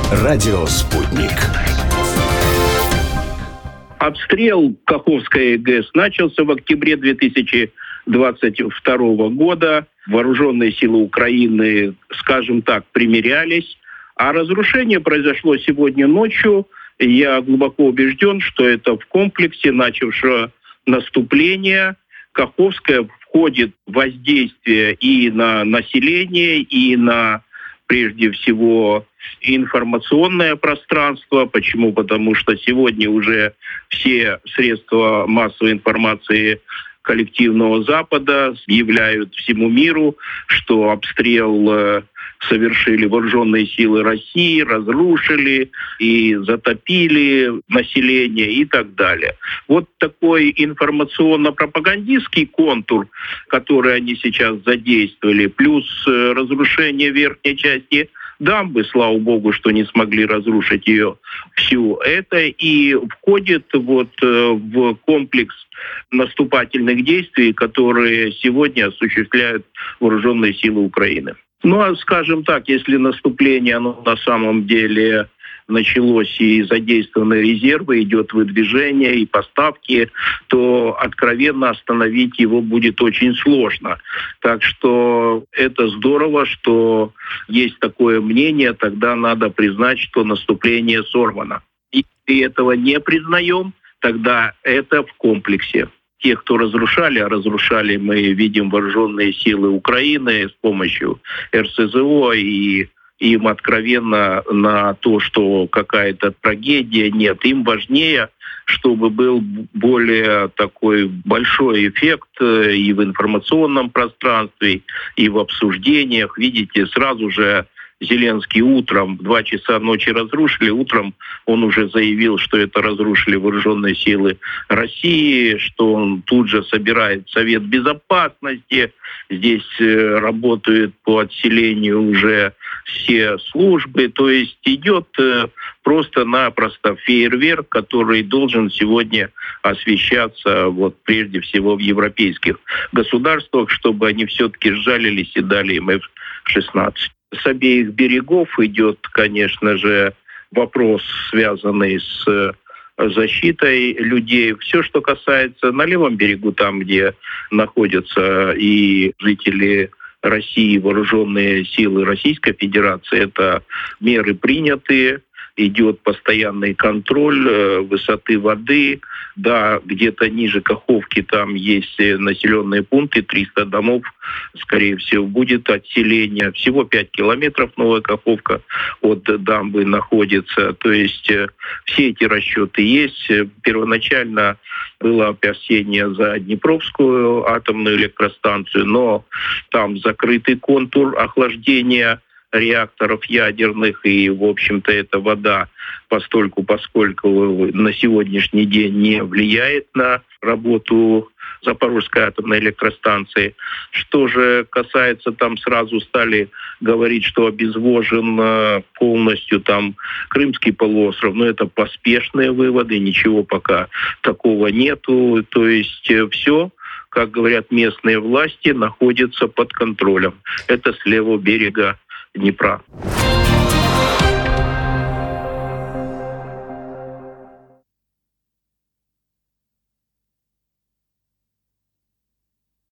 Радио «Спутник». Обстрел Каховской ГЭС начался в октябре 2022 года. Вооруженные силы Украины, скажем так, примирялись. А разрушение произошло сегодня ночью. Я глубоко убежден, что это в комплексе начавшего наступления. Каховская входит в воздействие и на население, и на, прежде всего, информационное пространство. Почему? Потому что сегодня уже все средства массовой информации коллективного Запада объявляют всему миру, что обстрел совершили вооруженные силы России, разрушили и затопили население и так далее. Вот такой информационно-пропагандистский контур, который они сейчас задействовали, плюс разрушение верхней части дамбы, слава богу, что не смогли разрушить ее всю, это и входит в комплекс наступательных действий, которые сегодня осуществляют вооруженные силы Украины. Ну, а скажем так, если наступление, оно на самом деле началось и задействованы резервы, идет выдвижение и поставки, то откровенно остановить его будет очень сложно. Так что это здорово, что есть такое мнение, тогда надо признать, что наступление сорвано. И если этого не признаем, тогда это в комплексе. Те, кто разрушали, а разрушали мы видим вооруженные силы Украины с помощью РСЗО, и им откровенно на то, что какая-то трагедия, нет. Им важнее, чтобы был более такой большой эффект и в информационном пространстве, и в обсуждениях. Видите, сразу же Зеленский утром в 2 часа ночи разрушили. Утром он уже заявил, что это разрушили вооруженные силы России, что он тут же собирает Совет Безопасности. Здесь работают по отселению уже все службы. То есть идет просто-напросто фейерверк, который должен сегодня освещаться прежде всего в европейских государствах, чтобы они все-таки сжалились и дали им F-16. С обеих берегов идет, конечно же, вопрос, связанный с защитой людей. Все, что касается на левом берегу, там, где находятся и жители России, вооруженные силы Российской Федерации, это меры приняты. Идет постоянный контроль высоты воды. Да, где-то ниже Каховки там есть населенные пункты, 300 домов, скорее всего, будет отселение. Всего 5 километров Новая Каховка от дамбы находится. То есть все эти расчеты есть. Первоначально было опасение за Днепровскую атомную электростанцию, но там закрытый контур охлаждения реакторов ядерных, и, в общем-то, эта вода поскольку на сегодняшний день не влияет на работу Запорожской атомной электростанции. Что же касается, там сразу стали говорить, что обезвожен полностью там Крымский полуостров, но это поспешные выводы, ничего пока такого нету. То есть все, как говорят местные власти, находится под контролем. Это с левого берега Днепра.